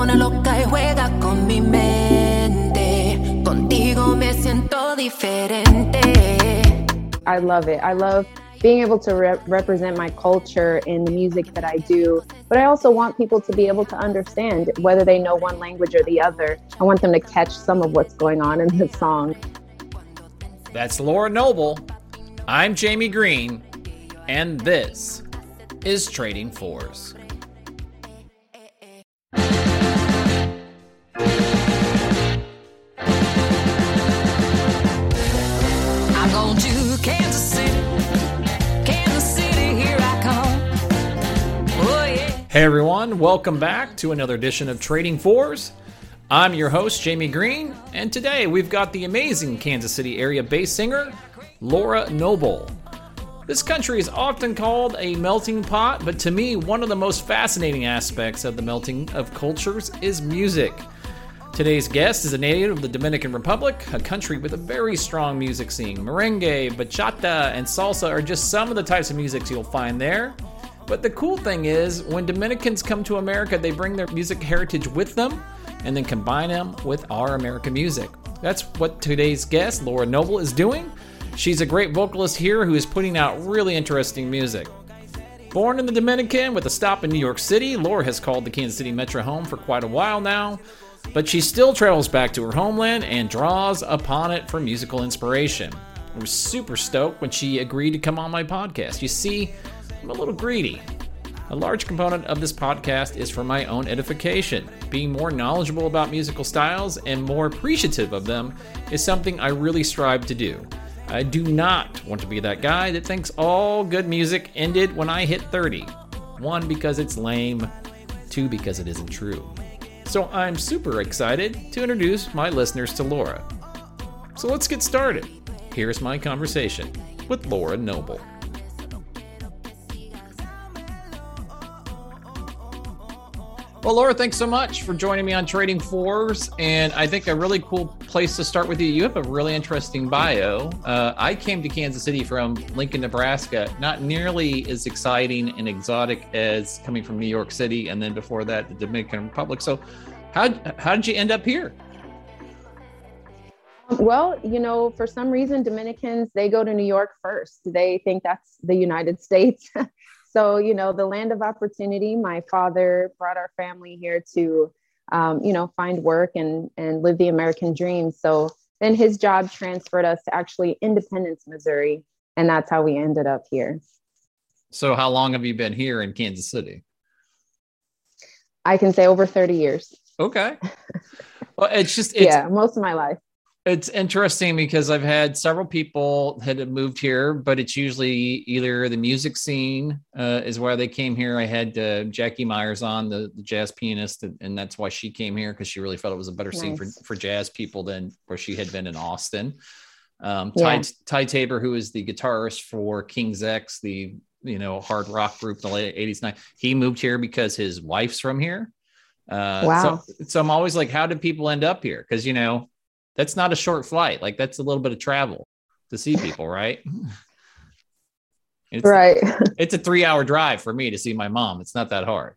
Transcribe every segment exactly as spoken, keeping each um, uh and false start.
pone loca y juega con mi mente. Contigo me siento diferente. I love it. I love being able to re- represent my culture in the music that I do. But I also want people to be able to understand whether they know one language or the other. I want them to catch some of what's going on in the song. That's Laura Noble. I'm Jamie Green, and this is Trading Fours. I'm going to Kansas City. Kansas City, here I come. Oh, yeah. Hey everyone, welcome back to another edition of Trading Fours. I'm your host, Jamie Green, and today we've got the amazing Kansas City area bass singer, Laura Noble. This country is often called a melting pot, but to me, one of the most fascinating aspects of the melting of cultures is music. Today's guest is a native of the Dominican Republic, a country with a very strong music scene. Merengue, bachata, and salsa are just some of the types of music you'll find there. But the cool thing is, when Dominicans come to America, they bring their music heritage with them and then combine them with our American music. That's what today's guest, Laura Noble, is doing. She's a great vocalist here who is putting out really interesting music. Born in the Dominican with a stop in New York City, Laura has called the Kansas City metro home for quite a while now, but she still travels back to her homeland and draws upon it for musical inspiration. I was super stoked when she agreed to come on my podcast. You see, I'm a little greedy. A large component of this podcast is for my own edification. Being more knowledgeable about musical styles and more appreciative of them is something I really strive to do. I do not want to be that guy that thinks all good music ended when I hit thirty. One, because it's lame. Two, because it isn't true. So I'm super excited to introduce my listeners to Laura. So let's get started. Here's my conversation with Laura Noble. Well, Laura, thanks so much for joining me on Trading Fours. And I think a really cool place to start with you, you have a really interesting bio. Uh, I came to Kansas City from Lincoln, Nebraska, not nearly as exciting and exotic as coming from New York City. And then before that, the Dominican Republic. So how, how did you end up here? Well, you know, for some reason, Dominicans, they go to New York first. They think that's the United States. So, you know, the land of opportunity, my father brought our family here to, um, you know, find work and, and live the American dream. So then his job transferred us to actually Independence, Missouri. And that's how we ended up here. So how long have you been here in Kansas City? I can say over thirty years. Okay. Well, it's just, it's, yeah, most of my life. It's interesting because I've had several people that have moved here, but it's usually either the music scene uh, is why they came here. I had uh, Jackie Myers on, the, the jazz pianist, and, and that's why she came here, because she really felt it was a better scene Nice. for, for jazz people than where she had been in Austin. Um, Yeah. Ty, Ty Tabor, who is the guitarist for King's X, the you know hard rock group in the late eighties, nineties, he moved here because his wife's from here. Uh, Wow. So, so I'm always like, how did people end up here? Because, you know, that's not a short flight. Like, that's a little bit of travel to see people, right? It's, Right. it's a three hour drive for me to see my mom. It's not that hard.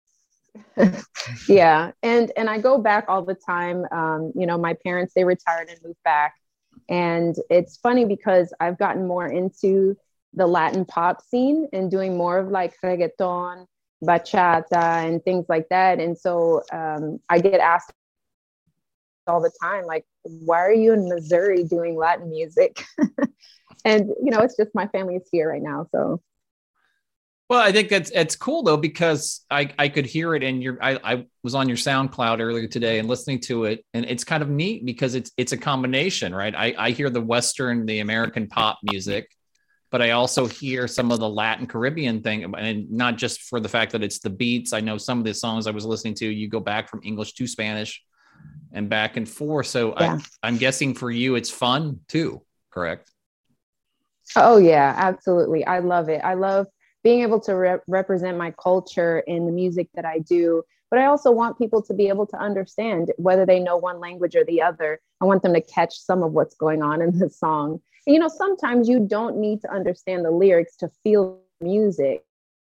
Yeah. And, and I go back all the time. Um, you know, my parents, they retired and moved back. And it's funny because I've gotten more into the Latin pop scene and doing more of like reggaeton, bachata, and things like that. And so um, I get asked all the time, like, why are you in Missouri doing Latin music? And, you know, it's just my family is here right now. So. Well, I think that's, it's cool though, because I, I could hear it in your, I, I was on your SoundCloud earlier today and listening to it, and it's kind of neat because it's, it's a combination, right? I, I hear the Western, the American pop music, but I also hear some of the Latin Caribbean thing, and not just for the fact that it's the beats. I know some of the songs I was listening to, you go back from English to Spanish and back and forth. So Yeah. I, I'm guessing for you, it's fun too, correct? Oh yeah, absolutely. I love it. I love being able to re- represent my culture in the music that I do. But I also want people to be able to understand whether they know one language or the other. I want them to catch some of what's going on in the song. And, you know, sometimes you don't need to understand the lyrics to feel music.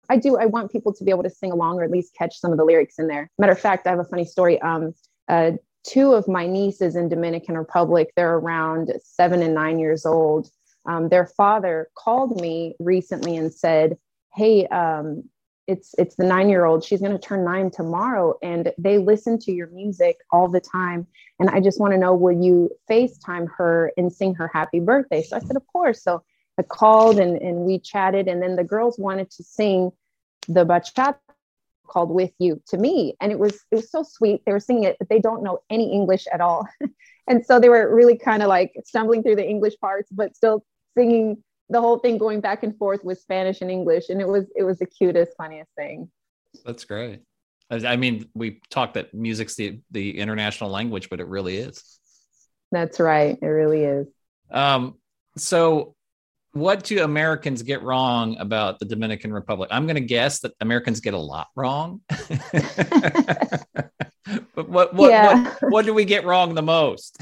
I do. I want people to be able to sing along or at least catch some of the lyrics in there. Matter of fact, I have a funny story. Um, uh, two of my nieces in Dominican Republic, they're around seven and nine years old. Um, their father called me recently and said, "Hey, um, it's it's the nine-year-old. She's going to turn nine tomorrow, and they listen to your music all the time. And I just want to know, will you FaceTime her and sing her happy birthday?" So I said, "Of course." So I called and, and we chatted, and then the girls wanted to sing the bachata called "With You" to me, and it was it was so sweet. They were singing it, but they don't know any English at all, and so they were really kind of like stumbling through the English parts, but still singing the whole thing, going back and forth with Spanish and English, and it was it was the cutest, funniest thing. That's great. I mean, we talk that music's the the international language, but it really is. That's right, it really is. Um, so. What do Americans get wrong about the Dominican Republic? I'm going to guess that Americans get a lot wrong. But what what, yeah. what what do we get wrong the most?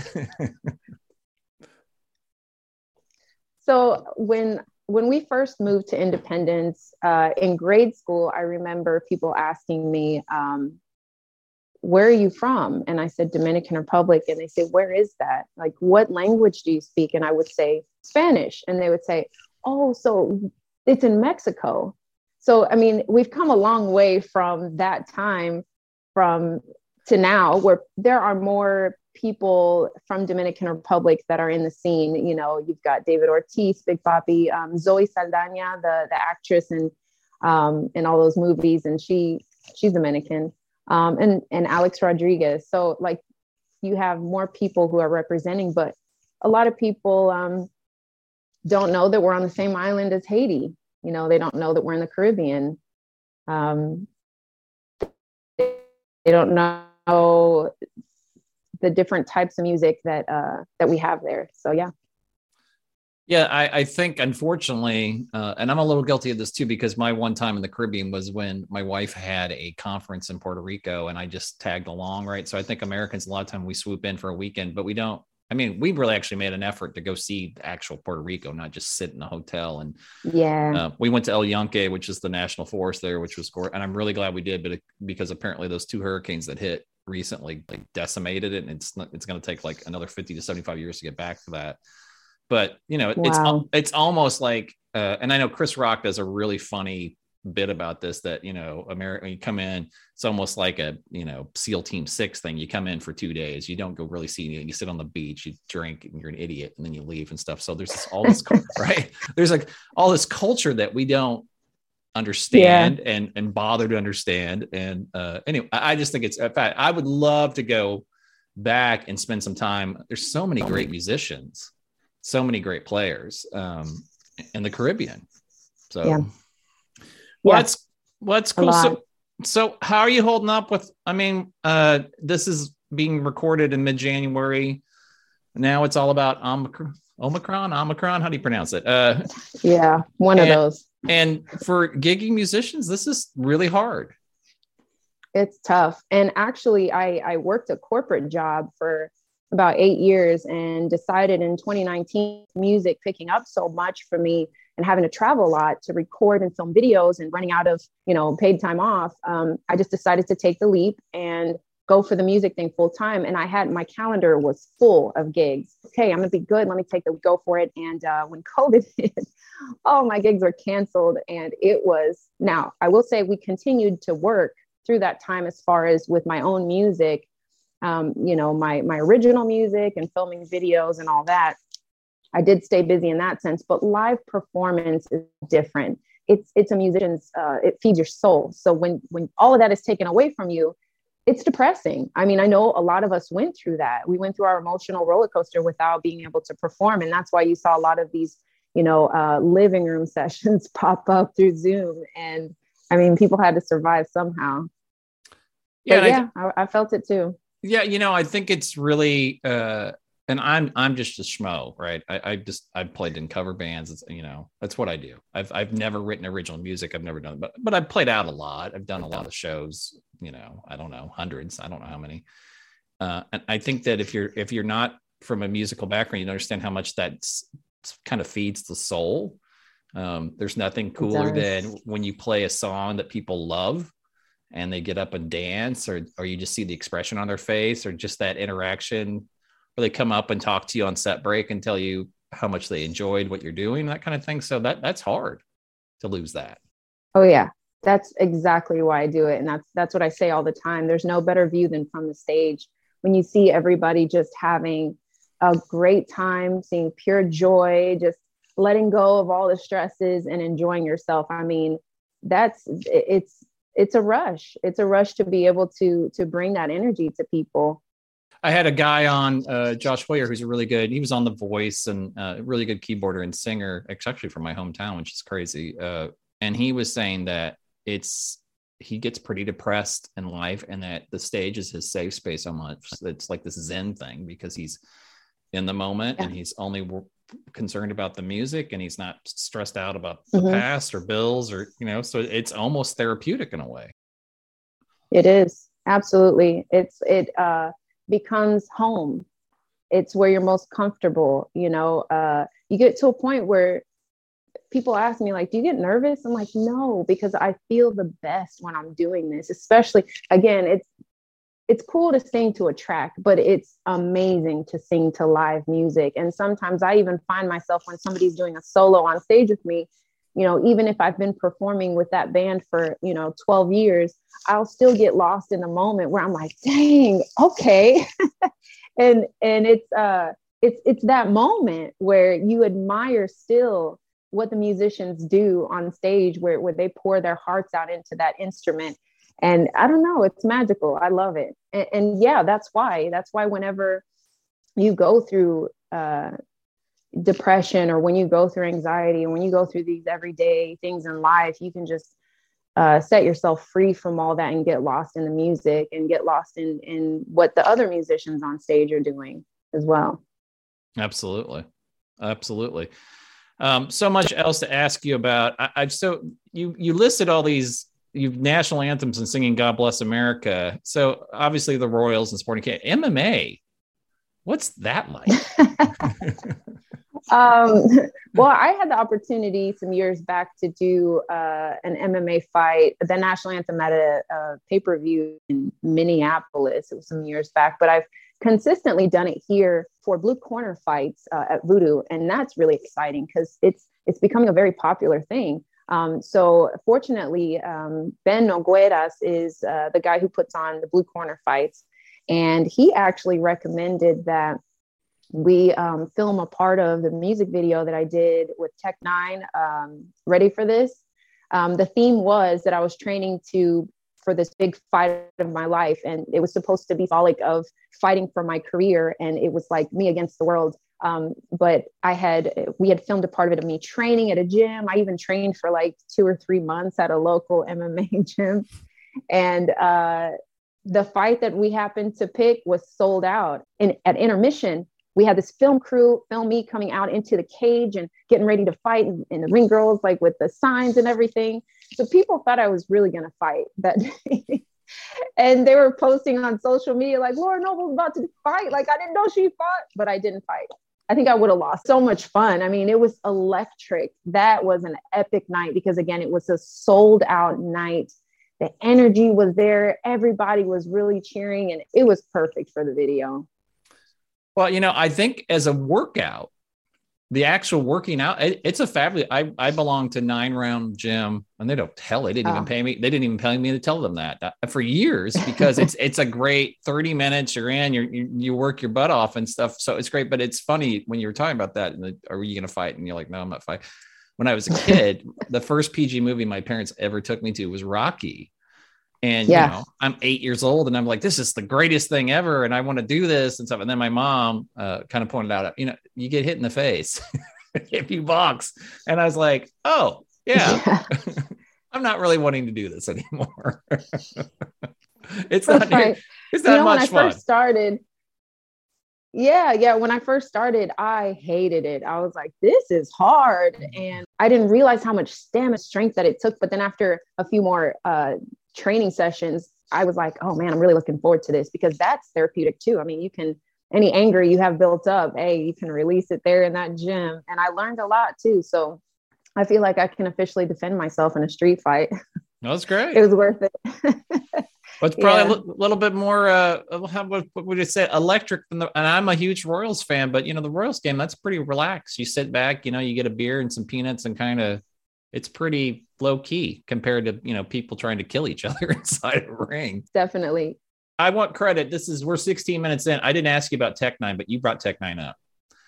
So when when we first moved to Independence uh, in grade school, I remember people asking me, um, "Where are you from?" And I said, "Dominican Republic." And they say, "Where is that? Like, what language do you speak?" And I would say, "Spanish." And they would say, "Oh, so it's in Mexico." So, I mean, we've come a long way from that time from to now, where there are more people from Dominican Republic that are in the scene. You know, you've got David Ortiz, Big Papi, um, Zoe Saldana, the, the actress in, um, in all those movies. And she, she's Dominican. Um, and, and Alex Rodriguez. So like you have more people who are representing, but a lot of people um, don't know that we're on the same island as Haiti. You know, they don't know that we're in the Caribbean. Um, they don't know the different types of music that uh, that we have there. So yeah. Yeah, I, I think, unfortunately, uh, and I'm a little guilty of this too, because my one time in the Caribbean was when my wife had a conference in Puerto Rico and I just tagged along, right? So I think Americans, a lot of time we swoop in for a weekend, but we don't, I mean, we really actually made an effort to go see the actual Puerto Rico, not just sit in a hotel. And yeah, uh, we went to El Yunque, which is the national forest there, which was great. And I'm really glad we did, but it, because apparently those two hurricanes that hit recently like decimated it. And it's, not, it's going to take like another fifty to seventy-five years to get back to that. But, you know, wow. it's it's almost like, uh, and I know Chris Rock does a really funny bit about this, that, you know, America, you come in, it's almost like a, you know, SEAL Team Six thing. You come in for two days, you don't go really see anything. You sit on the beach, you drink, and you're an idiot, and then you leave and stuff. So there's this, all this, right? There's like all this culture that we don't understand yeah. and and bother to understand. And uh, anyway, I just think it's, in fact, I would love to go back and spend some time. There's so many great musicians. So many great players um, in the Caribbean. So, yeah. well, yeah. that's, well, that's cool. So, so how are you holding up with, I mean, uh, this is being recorded in mid-January. Now it's all about Omicron, Omicron, Omicron. How do you pronounce it? Uh, yeah. One and, of those. And for gigging musicians, this is really hard. It's tough. And actually I, I worked a corporate job for about eight years and decided in twenty nineteen, music picking up so much for me and having to travel a lot to record and film videos and running out of, you know, paid time off. Um, I just decided to take the leap and go for the music thing full time. And I had, my calendar was full of gigs. Okay, I'm gonna be good. Let me take the go for it. And uh, when COVID hit, oh, my gigs were canceled. And it was, now I will say we continued to work through that time as far as with my own music. Um, you know, my my original music and filming videos and all that. I did stay busy in that sense, but live performance is different. It's it's a musician's, uh, it feeds your soul. So when when all of that is taken away from you, it's depressing. I mean, I know a lot of us went through that. We went through our emotional roller coaster without being able to perform. And that's why you saw a lot of these, you know, uh, living room sessions pop up through Zoom. And I mean, people had to survive somehow. Yeah, but yeah, I, th- I, I felt it too. Yeah, you know, I think it's really, uh, and I'm I'm just a schmo, right? I, I just I've played in cover bands. It's, you know, that's what I do. I've I've never written original music. I've never done, but but I've played out a lot. I've done a lot of shows. You know, I don't know, hundreds. I don't know how many. Uh, and I think that if you're if you're not from a musical background, you don't understand how much that kind of feeds the soul. Um, there's nothing cooler does. than when you play a song that people love and they get up and dance, or, or you just see the expression on their face, or just that interaction, or they come up and talk to you on set break and tell you how much they enjoyed what you're doing, that kind of thing. So that that's hard to lose that. Oh yeah, that's exactly why I do it. And that's, that's what I say all the time. There's no better view than from the stage. When you see everybody just having a great time, seeing pure joy, just letting go of all the stresses and enjoying yourself. I mean, that's, it's, it's a rush. It's a rush to be able to, to bring that energy to people. I had a guy on, uh, Josh Hoyer, who's a really good, he was on The Voice, and a uh, really good keyboarder and singer. It's actually from my hometown, which is crazy. Uh, and he was saying that it's, he gets pretty depressed in life, and that the stage is his safe space so much. It's like this Zen thing, because he's in the moment, yeah. and he's only w- concerned about the music, and he's not stressed out about the mm-hmm. past or bills, or, you know, so it's almost therapeutic in a way. It is. Absolutely. It's, it, uh, becomes home. It's where you're most comfortable. You know, uh, you get to a point where people ask me, like, do you get nervous? I'm like, no, because I feel the best when I'm doing this. Especially, again, it's it's cool to sing to a track, but it's amazing to sing to live music. And sometimes I even find myself, when somebody's doing a solo on stage with me, you know, even if I've been performing with that band for, you know, twelve years, I'll still get lost in the moment where I'm like, dang, okay. and and it's uh it's it's that moment where you admire still what the musicians do on stage, where, where they pour their hearts out into that instrument. And I don't know, it's magical. I love it. And, and yeah, that's why, that's why whenever you go through uh, depression, or when you go through anxiety, and when you go through these everyday things in life, you can just uh, set yourself free from all that and get lost in the music, and get lost in, in what the other musicians on stage are doing as well. Absolutely. Absolutely. Um, so much else to ask you about. I, I've so you you listed all these you've national anthems and singing "God Bless America." So obviously the Royals and Sporting K M M A. What's that like? um, well, I had the opportunity some years back to do uh, an M M A fight, the national anthem at a, a pay-per-view in Minneapolis. It was some years back, but I've consistently done it here for Blue Corner fights uh, at Voodoo. And that's really exciting, because it's, it's becoming a very popular thing. Um, so fortunately, um, Ben Nogueras is uh, the guy who puts on the Blue Corner fights. And he actually recommended that we um, film a part of the music video that I did with Tech Nine, um, Ready for This. Um, the theme was that I was training to for this big fight of my life. And it was supposed to be symbolic of fighting for my career. And it was like me against the world. Um, but I had, we had filmed a part of it of me training at a gym. I even trained for like two or three months at a local M M A gym. And uh, the fight that we happened to pick was sold out. And at intermission, we had this film crew, film me coming out into the cage and getting ready to fight, and, and the ring girls, like with the signs and everything. So people thought I was really going to fight that day. And they were posting on social media, like, Laura Noble's about to fight. Like, I didn't know she fought, but I didn't fight. I think I would have lost. So much fun. I mean, it was electric. That was an epic night, because again, it was a sold out night. The energy was there. Everybody was really cheering, and it was perfect for the video. Well, you know, I think as a workout, the actual working out, it, it's a fabulous, I, I belong to Nine Round Gym, and they don't tell, they didn't oh. even pay me. They didn't even pay me to tell them that uh, for years, because it's, it's a great thirty minutes you're in, you're, you, you work your butt off and stuff. So it's great. But it's funny when you were talking about that, and the, are you going to fight? And you're like, no, I'm not fighting. When I was a kid, the first P G movie my parents ever took me to was Rocky. And, yeah. you know, I'm eight years old, and I'm like, this is the greatest thing ever, and I want to do this and stuff. And then my mom uh, kind of pointed out, you know, you get hit in the face if you box. And I was like, oh, yeah, yeah. I'm not really wanting to do this anymore. It's not, right. it's not you know, much when I fun. First started, yeah, yeah. When I first started, I hated it. I was like, this is hard. And I didn't realize how much stamina, strength that it took. But then after a few more uh, training sessions, I was like, oh man, I'm really looking forward to this, because that's therapeutic too. I mean, you can, any anger you have built up, hey, you can release it there in that gym. And I learned a lot too. So I feel like I can officially defend myself in a street fight. That's great. It was worth it. Well, it's probably Yeah. a li- little bit more, uh, how, what, what would you say, electric than the, and I'm a huge Royals fan, but you know, the Royals game, that's pretty relaxed. You sit back, you know, you get a beer and some peanuts and kind of, it's pretty low key compared to, you know, people trying to kill each other inside a ring. Definitely. I want credit. This is, we're sixteen minutes in. I didn't ask you about Tech Nine, but you brought Tech Nine up.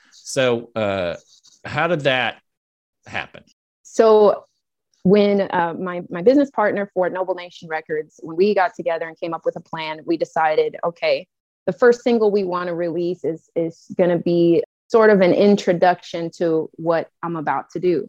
So, uh, how did that happen? So when uh, my, my business partner for Noble Nation Records, when we got together and came up with a plan, we decided, okay, the first single we want to release is, is going to be sort of an introduction to what I'm about to do.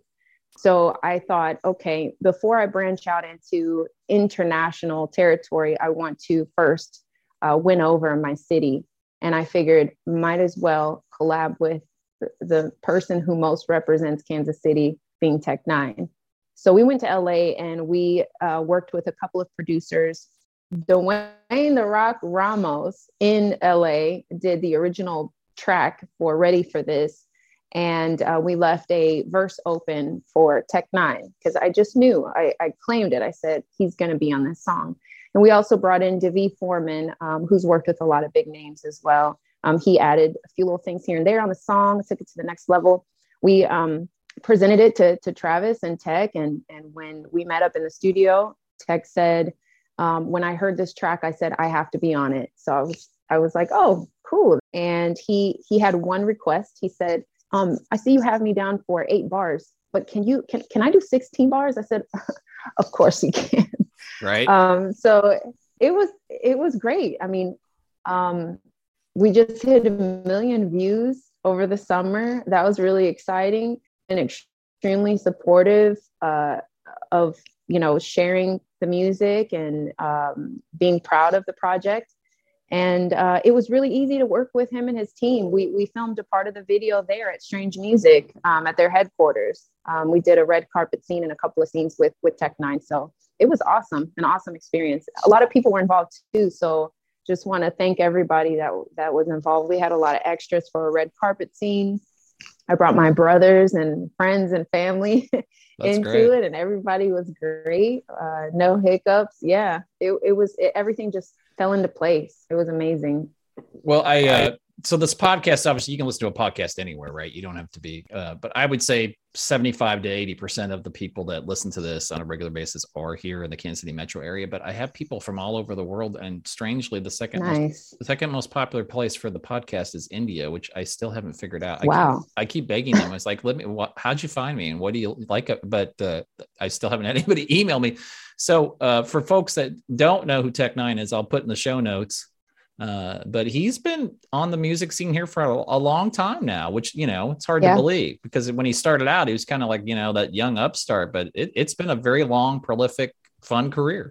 So I thought, okay, before I branch out into international territory, I want to first uh, win over my city. And I figured might as well collab with the, the person who most represents Kansas City, being Tech Nine. So we went to L A and we uh, worked with a couple of producers. Dwayne "The Rock" Ramos in L A did the original track for Ready for This. And uh, we left a verse open for Tech Nine because I just knew, I, I claimed it. I said, he's going to be on this song. And we also brought in Davey Foreman, um, who's worked with a lot of big names as well. Um, he added a few little things here and there on the song, took it to the next level. We um, presented it to, to Travis and Tech. And, and when we met up in the studio, Tech said, um, when I heard this track, I said, I have to be on it. So I was, I was like, oh, cool. And he, he had one request. He said, um, I see you have me down for eight bars, but can you, can, can I do sixteen bars? I said, of course you can. Right. Um, so it was, it was great. I mean, um, we just hit a million views over the summer. That was really exciting and extremely supportive, uh, of, you know, sharing the music and, um, being proud of the project. And uh, it was really easy to work with him and his team. We we filmed a part of the video there at Strange Music um, at their headquarters. Um, we did a red carpet scene and a couple of scenes with with Tech Nine. So it was awesome, an awesome experience. A lot of people were involved too. So just want to thank everybody that that was involved. We had a lot of extras for a red carpet scene. I brought my brothers and friends and family into great. it, and everybody was great. Uh, no hiccups. Yeah, it it was it, everything just fell into place. It was amazing. Well, I, uh, so this podcast, obviously you can listen to a podcast anywhere, right? You don't have to be, uh, but I would say seventy-five to eighty percent of the people that listen to this on a regular basis are here in the Kansas City metro area, but I have people from all over the world. And strangely, the second, nice. most, the second most popular place for the podcast is India, which I still haven't figured out. I wow. Keep, I keep begging them. I was like, let me, what, how'd you find me? And what do you like? But uh, I still haven't had anybody email me. So uh, for folks that don't know who Tech Nine is, I'll put in the show notes. Uh, but he's been on the music scene here for a, a long time now, which, you know, it's hard yeah. to believe because when he started out, he was kind of like, you know, that young upstart, but it, it's been a very long, prolific, fun career.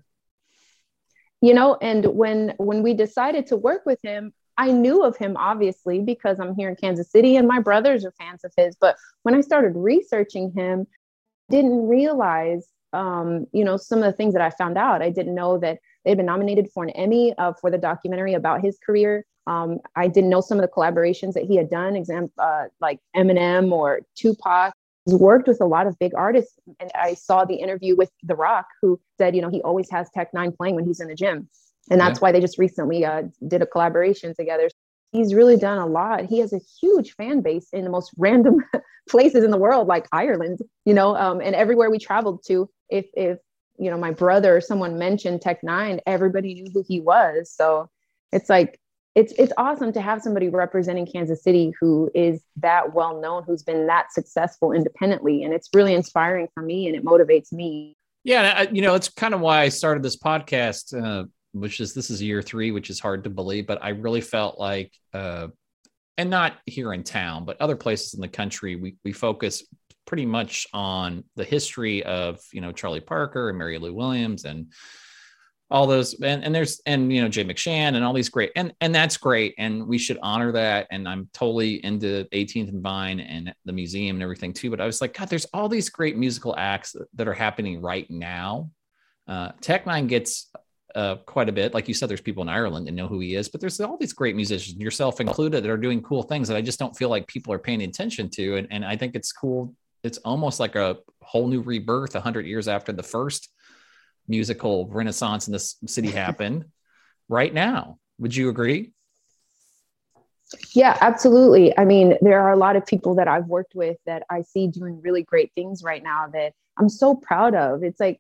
You know, and when when we decided to work with him, I knew of him, obviously, because I'm here in Kansas City and my brothers are fans of his. But when I started researching him, I didn't realize Um, you know, some of the things that I found out. I didn't know that they'd been nominated for an Emmy uh, for the documentary about his career. Um, I didn't know some of the collaborations that he had done, exam- uh, like Eminem or Tupac. He's worked with a lot of big artists. And I saw the interview with The Rock, who said, you know, he always has Tech Nine playing when he's in the gym. And that's yeah. why they just recently uh, did a collaboration together. He's really done a lot. He has a huge fan base in the most random places in the world, like Ireland, you know, um, and everywhere we traveled to, if, if, you know, my brother or someone mentioned Tech Nine, everybody knew who he was. So it's like, it's, it's awesome to have somebody representing Kansas City who is that well known, who's been that successful independently. And it's really inspiring for me and it motivates me. Yeah. I, you know, it's kind of why I started this podcast, uh, which is, this is year three, which is hard to believe, but I really felt like, uh, and not here in town, but other places in the country, we we focus pretty much on the history of, you know, Charlie Parker and Mary Lou Williams and all those, and, and there's, and, you know, Jay McShann and all these great, and, and that's great. And we should honor that. And I'm totally into eighteenth and Vine and the museum and everything too. But I was like, God, there's all these great musical acts that, that are happening right now. Uh, Tech Nine gets Uh, quite a bit. Like you said, there's people in Ireland that know who he is, but there's all these great musicians, yourself included, that are doing cool things that I just don't feel like people are paying attention to. And, and I think it's cool. It's almost like a whole new rebirth a hundred years after the first musical renaissance in this city happened right now. Would you agree? Yeah, absolutely. I mean, there are a lot of people that I've worked with that I see doing really great things right now that I'm so proud of. It's like,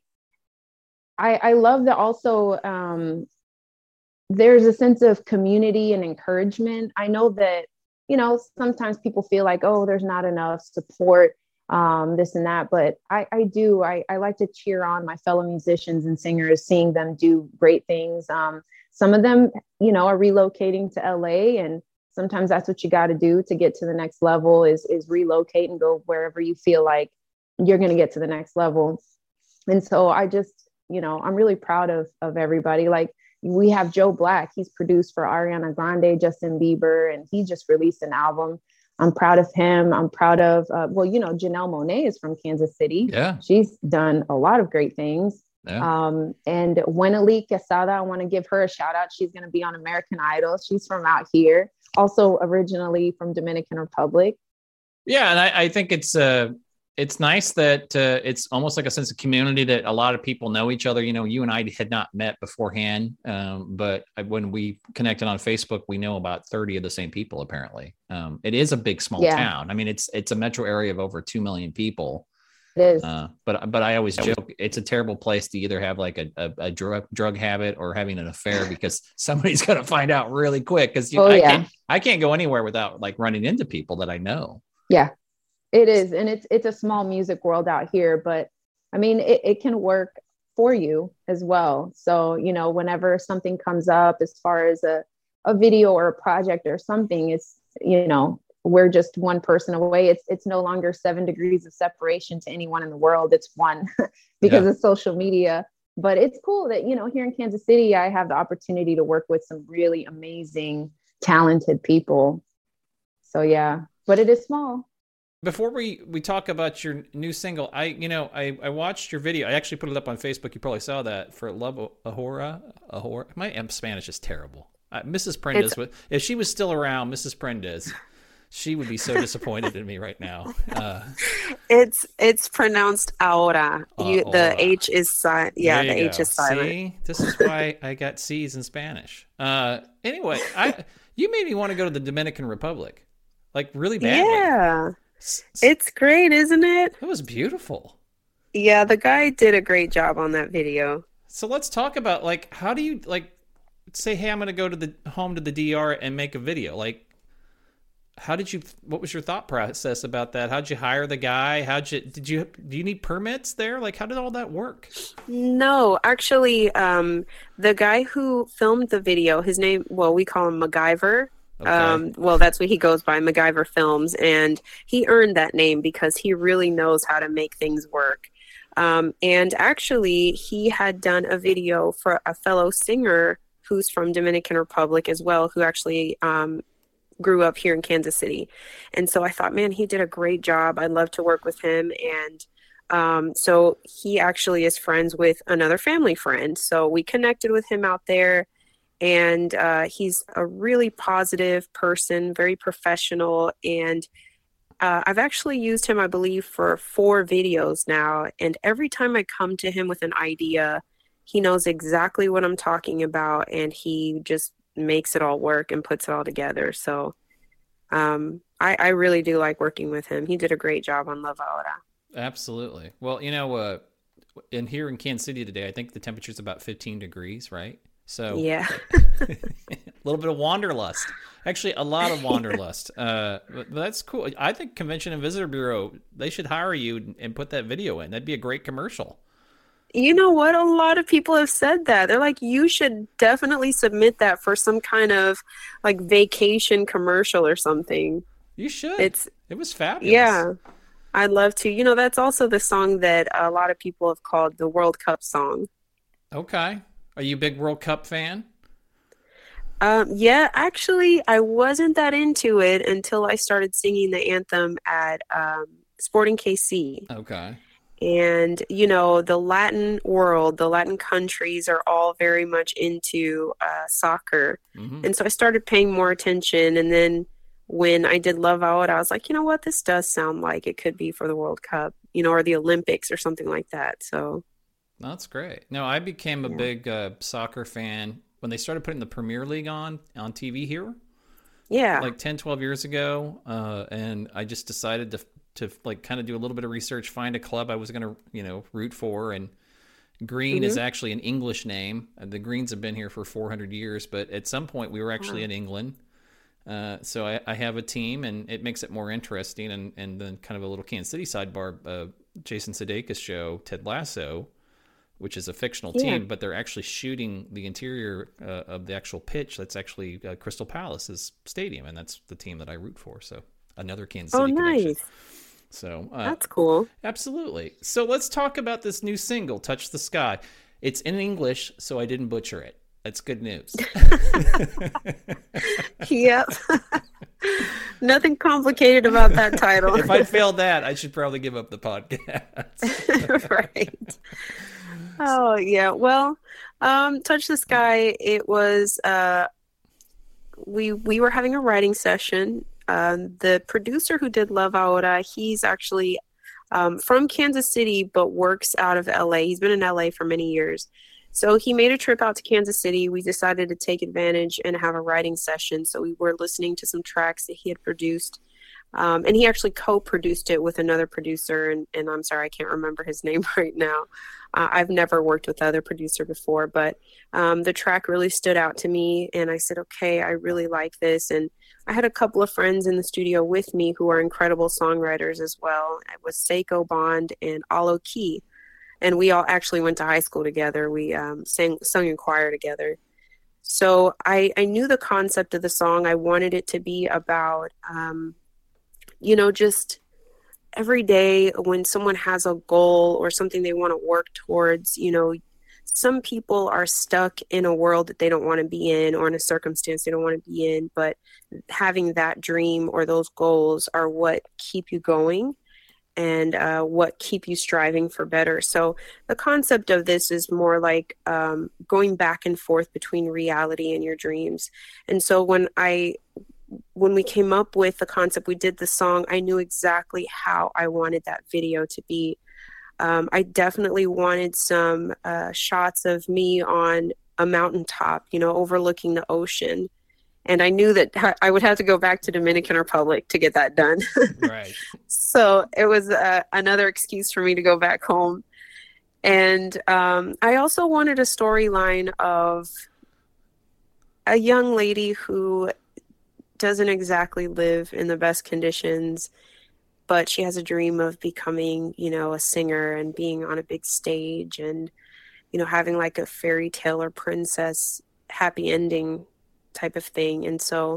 I, I love that also um, there's a sense of community and encouragement. I know that, you know, sometimes people feel like, oh, there's not enough support, um, this and that. But I, I do, I, I like to cheer on my fellow musicians and singers, seeing them do great things. Um, some of them, you know, are relocating to L A, and sometimes that's what you got to do to get to the next level is, is relocate and go wherever you feel like you're going to get to the next level. And so I just, you know, I'm really proud of, of everybody. Like, we have Joe Black. He's produced for Ariana Grande, Justin Bieber, and he just released an album. I'm proud of him. I'm proud of, uh, well, you know, Janelle Monáe is from Kansas City. Yeah. She's done a lot of great things. Yeah. Um, and Gwenely Quesada, I want to give her a shout out. She's going to be on American Idol. She's from out here, also originally from Dominican Republic. Yeah. And I, I think it's, uh, it's nice that uh, it's almost like a sense of community that a lot of people know each other. You know, you and I had not met beforehand, um, but when we connected on Facebook, we know about thirty of the same people. Apparently, um, it is a big, small yeah. town. I mean, it's it's a metro area of over two million people. It is. Uh, but but I always joke it's a terrible place to either have like a, a, a drug drug habit or having an affair, because somebody's going to find out really quick. Because oh, I yeah. can't I can't go anywhere without like running into people that I know. Yeah. It is. And it's, it's a small music world out here, but I mean, it, it can work for you as well. So, you know, whenever something comes up as far as a, a video or a project or something, it's, you know, we're just one person away. It's, it's no longer seven degrees of separation to anyone in the world. It's one because yeah. of social media. But it's cool that, you know, here in Kansas City, I have the opportunity to work with some really amazing, talented people. So, yeah, but it is small. Before we, we talk about your new single, I you know I, I watched your video. I actually put it up on Facebook. You probably saw that for Love Ahora. Ahora. My Spanish is terrible. Uh, Missus Prendez, would, if she was still around, Missus Prendez, she would be so disappointed in me right now. Uh, it's it's pronounced ahora. Uh, you, the H is silent. Yeah, the H is silent. See, this is why I got C's in Spanish. Uh, anyway, I you made me want to go to the Dominican Republic, like really badly. Yeah. It's great, isn't it? It was beautiful. Yeah, the guy did a great job on that video. So let's talk about, like, how do you, like, say, hey, I'm going to go to the home to the D R and make a video. Like, how did you, what was your thought process about that? How'd you hire the guy? How'd you, did you, do you need permits there? Like, how did all that work? No, actually, um, the guy who filmed the video, his name, well, we call him MacGyver. Okay. Um, well, that's what he goes by, MacGyver Films, and he earned that name because he really knows how to make things work. Um, and actually, he had done a video for a fellow singer who's from Dominican Republic as well, who actually um, grew up here in Kansas City. And so I thought, man, he did a great job. I'd love to work with him. And um, so he actually is friends with another family friend. So we connected with him out there. And uh, he's a really positive person, very professional. And uh, I've actually used him, I believe, for four videos now. And every time I come to him with an idea, he knows exactly what I'm talking about. And he just makes it all work and puts it all together. So um, I, I really do like working with him. He did a great job on Love Ahora. Absolutely. Well, you know, uh, in here in Kansas City today, I think the temperature's about fifteen degrees, right? So yeah, a little bit of wanderlust. Actually, a lot of wanderlust. Uh, but, but that's cool. I think Convention and Visitor Bureau, they should hire you and put that video in. That'd be a great commercial. You know what? A lot of people have said that. They're like, you should definitely submit that for some kind of like vacation commercial or something. You should. It's it was fabulous. Yeah, I'd love to. You know, that's also the song that a lot of people have called the World Cup song. Okay. Are you a big World Cup fan? Um, yeah, actually, I wasn't that into it until I started singing the anthem at um, Sporting K C. Okay. And, you know, the Latin world, the Latin countries are all very much into uh, soccer. Mm-hmm. And so I started paying more attention. And then when I did Love Out, I was like, you know what, this does sound like it could be for the World Cup. you know, or the Olympics or something like that. So that's great. No, I became a Yeah. big uh, soccer fan when they started putting the Premier League on on T V here, yeah, like ten, twelve years ago, uh, and I just decided to to like kind of do a little bit of research, find a club I was going to, you know, root for. And Green Mm-hmm. is actually an English name. The Greens have been here for four hundred years, but at some point we were actually Wow. in England. Uh, so I, I have a team, and it makes it more interesting. And, and then kind of a little Kansas City sidebar, uh, Jason Sudeikis show, Ted Lasso, which is a fictional Yeah. team, but they're actually shooting the interior uh, of the actual pitch. That's actually uh, Crystal Palace's stadium, and that's the team that I root for. So another Kansas Oh, City connection. nice. So uh, That's cool. absolutely. So let's talk about this new single, "Touch the Sky." It's in English, so I didn't butcher it. That's good news. Yep. Nothing complicated about that title. If I failed that, I should probably give up the podcast. Right. Oh, yeah. Well, um, Touch the Sky, it was, uh, we, we were having a writing session. Um, the producer who did Love Ahora, he's actually, um, from Kansas City, but works out of L A. He's been in L A for many years. So he made a trip out to Kansas City. We decided to take advantage and have a writing session. So we were listening to some tracks that he had produced. Um, and he actually co-produced it with another producer. And, and I'm sorry, I can't remember his name right now. Uh, I've never worked with the other producer before, but um, the track really stood out to me. And I said, okay, I really like this. And I had a couple of friends in the studio with me who are incredible songwriters as well. It was Seiko Bond and Alo Key. And we all actually went to high school together. We um, sang, sung in choir together. So I, I knew the concept of the song. I wanted it to be about, um, you know, just every day when someone has a goal or something they want to work towards, you know, some people are stuck in a world that they don't want to be in, or in a circumstance they don't want to be in. But having that dream or those goals are what keep you going, and uh, what keep you striving for better. So the concept of this is more like um, going back and forth between reality and your dreams. And so when I, when we came up with the concept, we did the song, I knew exactly how I wanted that video to be. Um, I definitely wanted some uh, shots of me on a mountaintop, you know, overlooking the ocean. And I knew that I would have to go back to Dominican Republic to get that done. Right. So it was uh, another excuse for me to go back home. And um, I also wanted a storyline of a young lady who doesn't exactly live in the best conditions, but she has a dream of becoming, you know, a singer and being on a big stage and, you know, having like a fairy tale or princess happy ending type of thing. And so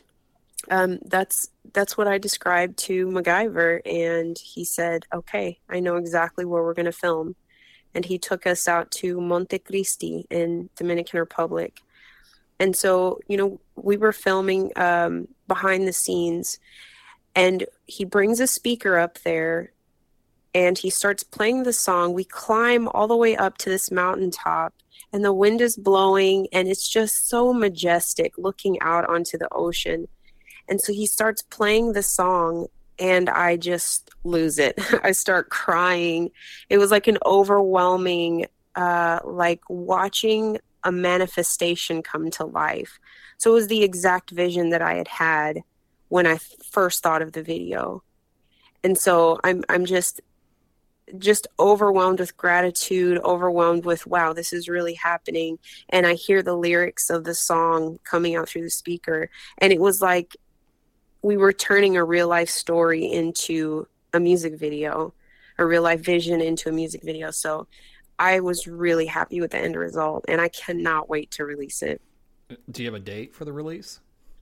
um, that's that's what I described to MacGyver, and he said, okay, I know exactly where we're going to film. And he took us out to Monte Cristi in Dominican Republic. And so, you know, we were filming um, behind the scenes, and he brings a speaker up there and he starts playing the song. We climb all the way up to this mountaintop, and the wind is blowing, and it's just so majestic looking out onto the ocean. And so he starts playing the song, and I just lose it. I start crying. It was like an overwhelming, uh, like watching a manifestation come to life. So it was the exact vision that I had had when I first thought of the video. And so I'm I'm just just overwhelmed with gratitude, overwhelmed with, wow, this is really happening. And I hear the lyrics of the song coming out through the speaker. And it was like we were turning a real life story into a music video, a real life vision into a music video. So I was really happy with the end result, and I cannot wait to release it. Do you have a date for the release?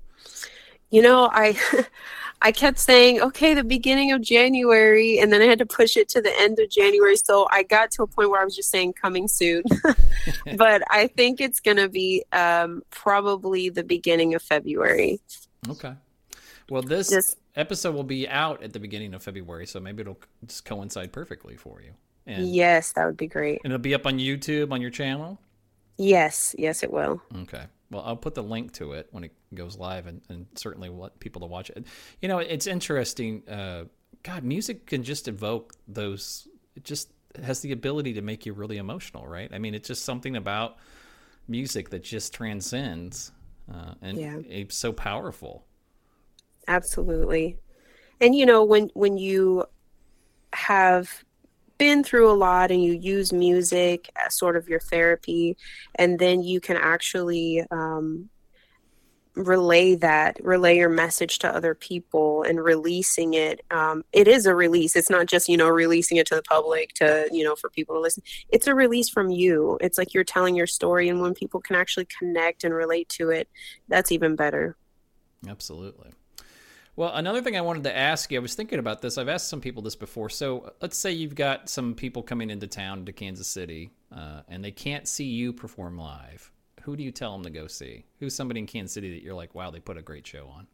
You know, I I kept saying, okay, the beginning of January, and then I had to push it to the end of January. So I got to a point where I was just saying coming soon. But I think it's going to be um, probably the beginning of February. Okay. Well, this Just- episode will be out at the beginning of February, so maybe it'll just coincide perfectly for you. And, Yes, that would be great. and it'll be up on YouTube on your channel? Yes, yes, it will. Okay. Well, I'll put the link to it when it goes live, and, and certainly want people to watch it. You know, it's interesting. Uh, God, music can just evoke those. It just has the ability to make you really emotional, right? I mean, it's just something about music that just transcends, uh, and Yeah. it's so powerful. Absolutely. And you know, when when you have been through a lot and you use music as sort of your therapy, and then you can actually um, relay that, relay your message to other people and releasing it. Um, it is a release. It's not just, you know, releasing it to the public to, you know, for people to listen. It's a release from you. It's like you're telling your story, and when people can actually connect and relate to it, that's even better. Absolutely. Well, another thing I wanted to ask you, I was thinking about this. I've asked some people this before. So let's say you've got some people coming into town to Kansas City, uh, and they can't see you perform live. Who do you tell them to go see? Who's somebody in Kansas City that you're like, wow, they put a great show on?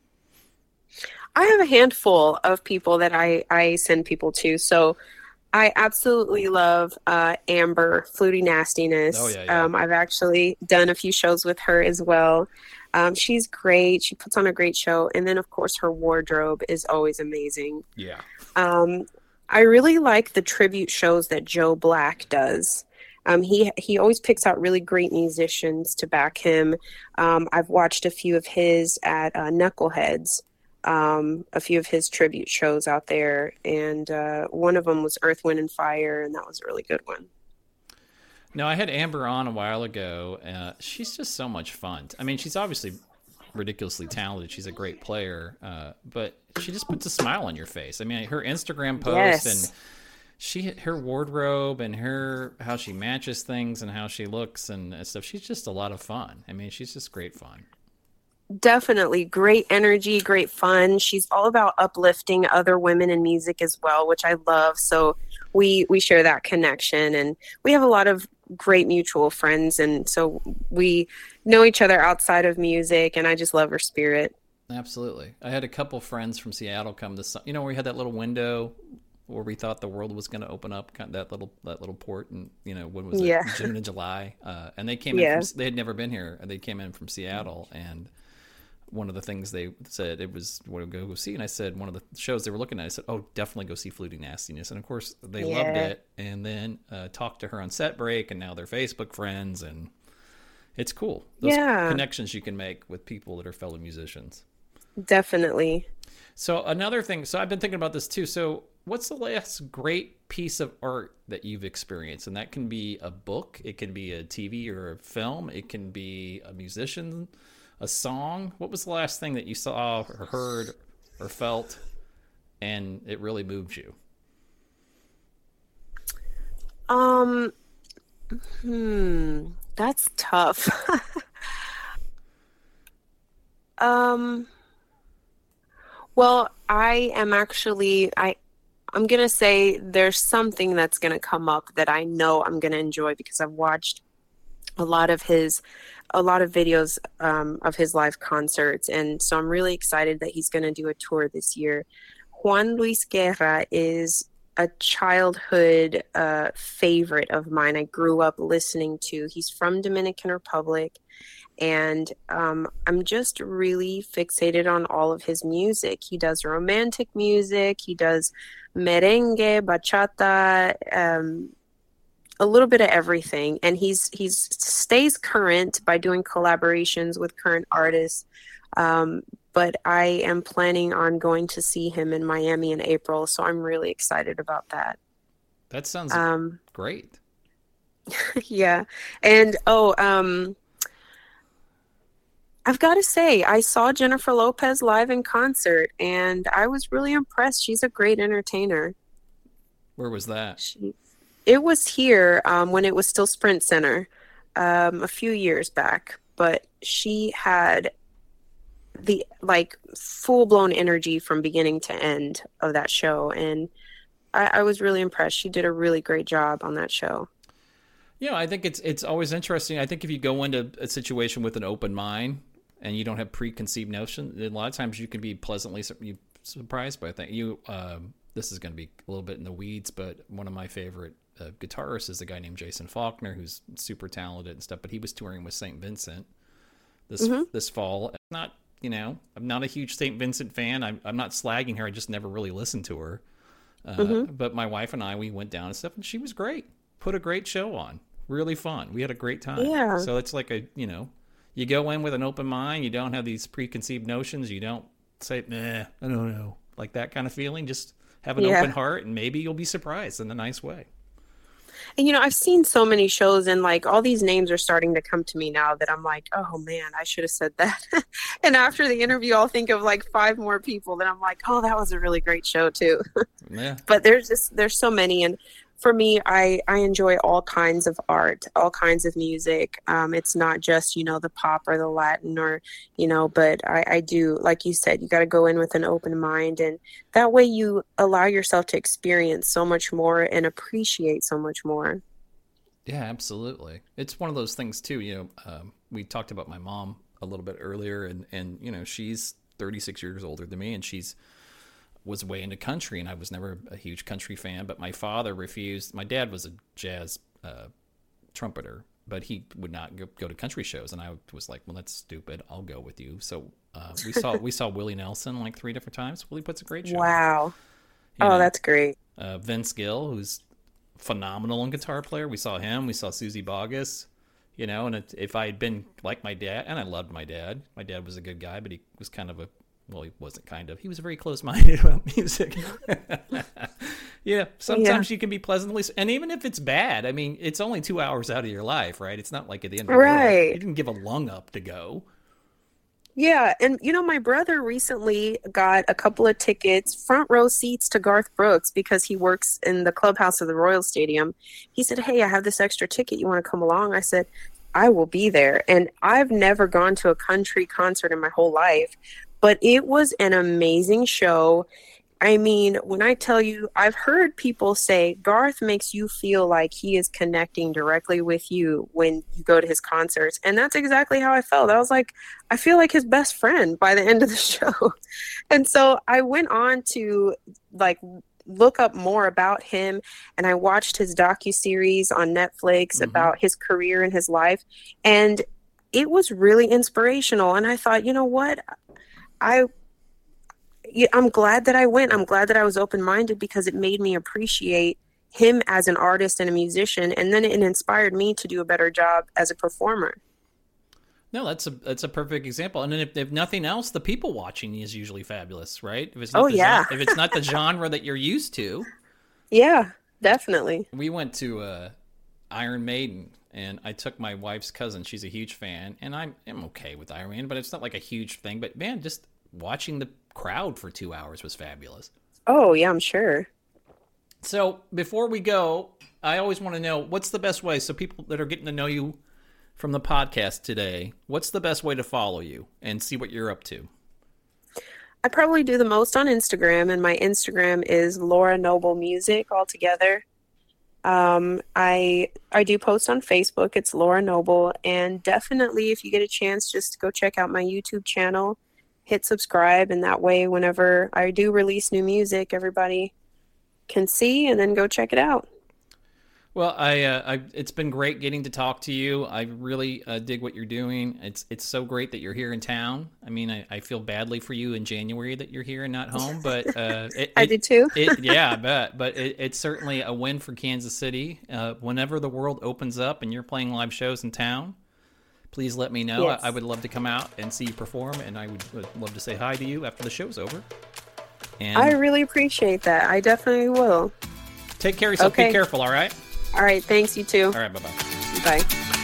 I have a handful of people that I, I send people to. So I absolutely love uh, Amber, Flutie Nastiness. Oh, yeah, yeah. Um, I've actually done a few shows with her as well. Um, she's great. She puts on a great show. And then, of course, her wardrobe is always amazing. Yeah. Um, I really like the tribute shows that Joe Black does. Um, he he always picks out really great musicians to back him. Um, I've watched a few of his at uh, Knuckleheads, um, a few of his tribute shows out there, and uh, one of them was Earth, Wind, and Fire, and that was a really good one. No, I had Amber on a while ago. Uh, she's just so much fun. I mean, she's obviously ridiculously talented. She's a great player, uh, but she just puts a smile on your face. I mean, her Instagram post Yes. and she her wardrobe and her how she matches things and how she looks and stuff. She's just a lot of fun. I mean, she's just great fun. Definitely great energy, great fun. She's all about uplifting other women in music as well, which I love. So we we share that connection, and we have a lot of great mutual friends, and so we know each other outside of music, and I just love her spirit. Absolutely. I had a couple friends from Seattle come this, you know, where we had that little window where we thought the world was going to open up, kind of that little that little port, and you know, when was it? Yeah. June and July, uh, and they came Yeah. in. From, they had never been here, and they came in from Seattle, and one of the things they said it was what to go see, and I said one of the shows they were looking at, I said, oh, definitely go see Flutie Nastiness, and of course they Yeah. loved it, and then uh, talked to her on set break, and now they're Facebook friends, and it's cool. Those Yeah. connections you can make with people that are fellow musicians. Definitely. So another thing, so I've been thinking about this too. So what's the last great piece of art that you've experienced? And that can be a book, it can be a T V or a film, it can be a musician, a song. What was the last thing that you saw or heard or felt and it really moved you? Um, hmm, that's tough. um, well, I am actually, I, I'm gonna say there's something that's gonna come up that I know I'm gonna enjoy because I've watched a lot of his, a lot of videos um, of his live concerts, and so I'm really excited that he's gonna do a tour this year. Juan Luis Guerra is a childhood uh, favorite of mine. I grew up listening to. He's from Dominican Republic, and um, I'm just really fixated on all of his music. He does romantic music. He does merengue, bachata, um, a little bit of everything, and he's he's stays current by doing collaborations with current artists. Um, but I am planning on going to see him in Miami in April, so I'm really excited about that. That sounds Um, great. yeah, and oh, um, I've got to say, I saw Jennifer Lopez live in concert, and I was really impressed. She's a great entertainer. Where was that? She, it was here um, when it was still Sprint Center um, a few years back, but she had the like full-blown energy from beginning to end of that show, and I, I was really impressed. She did a really great job on that show. Yeah, I think it's it's always interesting. I think if you go into a situation with an open mind and you don't have preconceived notions, a lot of times you can be pleasantly sur- you surprised by things. You, um, this is going to be a little bit in the weeds, but one of my favorite uh, guitarists is a guy named Jason Faulkner, who's super talented and stuff. But he was touring with Saint Vincent this Mhm. this fall. Not You know, I'm not a huge Saint Vincent fan. I'm, I'm not slagging her. I just never really listened to her. Uh, mm-hmm. But my wife and I, we went down and stuff, and she was great. Put a great show on. Really fun. We had a great time. Yeah. So it's like a, you know, you go in with an open mind. You don't have these preconceived notions. You don't say, nah, I don't know. Like that kind of feeling. Just have an yeah. open heart, and maybe you'll be surprised in a nice way. And, you know, I've seen so many shows, and like all these names are starting to come to me now that I'm like, oh man, I should have said that. And after the interview, I'll think of like five more people that I'm like, oh, that was a really great show too. Yeah. But there's just, there's so many. And for me, I, I enjoy all kinds of art, all kinds of music. Um, it's not just, you know, the pop or the Latin or, you know, but I, I do, like you said, you got to go in with an open mind. And that way you allow yourself to experience so much more and appreciate so much more. Yeah, absolutely. It's one of those things too, you know, um, we talked about my mom a little bit earlier, and, and, you know, she's thirty-six years older than me, and she's was way into country, and I was never a huge country fan, but my father refused. My dad was a jazz uh, trumpeter, but he would not go, go to country shows, and I was like, well, that's stupid. I'll go with you. So uh, we saw we saw Willie Nelson like three different times. Willie puts a great show. Wow. You oh, know, that's great. Uh, Vince Gill, who's phenomenal in guitar player. We saw him. We saw Susie Boggess. You know, and it, if I had been like my dad, and I loved my dad. My dad was a good guy, but he was kind of a Well, he wasn't kind of. He was very close-minded about music. Yeah, sometimes yeah. you can be pleasantly... And even if it's bad, I mean, it's only two hours out of your life, right? It's not like at the end of the right. world. You didn't give a lung up to go. Yeah, and, you know, my brother recently got a couple of tickets, front row seats to Garth Brooks because he works in the clubhouse of the Royal Stadium. He said, hey, I have this extra ticket. You want to come along? I said, I will be there. And I've never gone to a country concert in my whole life. But it was an amazing show. I mean, when I tell you, I've heard people say Garth makes you feel like he is connecting directly with you when you go to his concerts. And that's exactly how I felt. I was like, I feel like his best friend by the end of the show. And so I went on to like look up more about him, and I watched his docuseries on Netflix mm-hmm. about his career and his life. And it was really inspirational. And I thought, you know what? I, I'm glad that I went. I'm glad that I was open-minded because it made me appreciate him as an artist and a musician, and then it inspired me to do a better job as a performer. No, that's a that's a perfect example. And then if, if nothing else, the people watching is usually fabulous, right? If it's not oh the yeah. genre, if it's not the genre that you're used to. Yeah, definitely. We went to uh, Iron Maiden. And I took my wife's cousin. She's a huge fan. And I'm, I'm okay with Iron Maiden, but it's not like a huge thing. But, man, just watching the crowd for two hours was fabulous. Oh, yeah, I'm sure. So before we go, I always want to know, what's the best way? So people that are getting to know you from the podcast today, what's the best way to follow you and see what you're up to? I probably do the most on Instagram. And my Instagram is Laura Noble Music altogether. Um, I I do post on Facebook. It's Laura Noble, and definitely if you get a chance, just go check out my YouTube channel, hit subscribe, and that way whenever I do release new music, everybody can see and then go check it out. Well, I, uh, I it's been great getting to talk to you. I really uh, dig what you're doing. It's it's so great that you're here in town. I mean, I, I feel badly for you in January that you're here and not home, but uh, it, I it, do too. it, yeah, I bet. But it, it's certainly a win for Kansas City. Uh, whenever the world opens up and you're playing live shows in town, please let me know. Yes. I, I would love to come out and see you perform, and I would, would love to say hi to you after the show's over. And I really appreciate that. I definitely will. Take care of yourself. Okay. Be careful, all right? All right. Thanks, you too. All right. Bye-bye. Bye.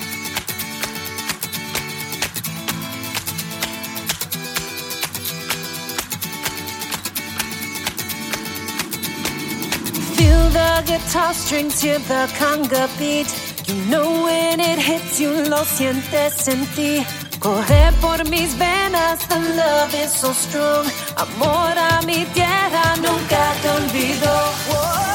Feel the guitar strings, hear the conga beat. You know when it hits you, lo sientes en ti. Corre por mis venas, the love is so strong. Amor a mi tierra, nunca te olvido. Whoa.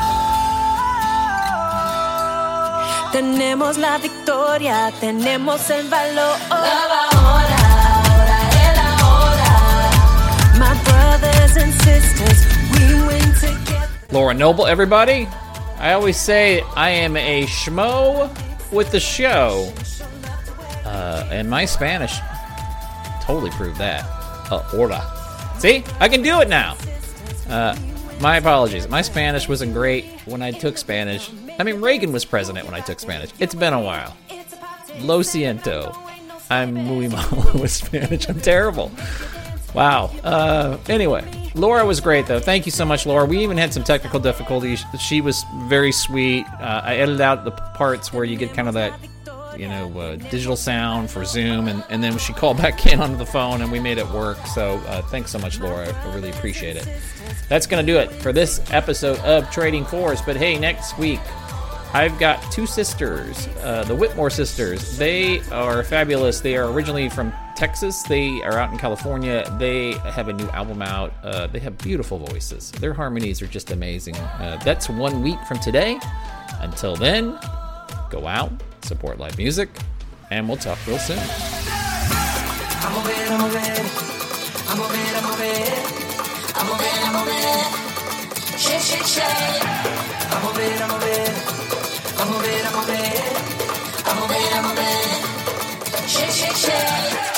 Tenemos la victoria, tenemos el valor. Love ahora, ahora es la hora. My brothers and sisters, we win together. Laura Noble, everybody. I always say I am a schmo with the show. Uh, and my Spanish totally proved that. Uh, hola. See? I can do it now. Uh, my apologies. My Spanish wasn't great when I took Spanish. I mean, Reagan was president when I took Spanish. It's been a while. Lo siento. I'm muy malo with Spanish. I'm terrible. Wow. Uh, anyway, Laura was great, though. Thank you so much, Laura. We even had some technical difficulties. She was very sweet. Uh, I edited out the parts where you get kind of that, you know, uh, digital sound for Zoom, and, and then she called back in onto the phone, and we made it work. So uh, thanks so much, Laura. I really appreciate it. That's going to do it for this episode of Trading Fours. But hey, next week, I've got two sisters, uh, the Whitmore sisters. They are fabulous. They are originally from Texas. They are out in California. They have a new album out. Uh, they have beautiful voices. Their harmonies are just amazing. Uh, that's one week from today. Until then, go out, support live music, and we'll talk real soon. I'm over it, I'm over it. I'm over it, I'm over it. I'm over it, I'm over it. Shake, shake, shake. I'm over it, I'm over it. I'm over it, I'm over it. I'm over it, I'm over it. Shake, shake, shake.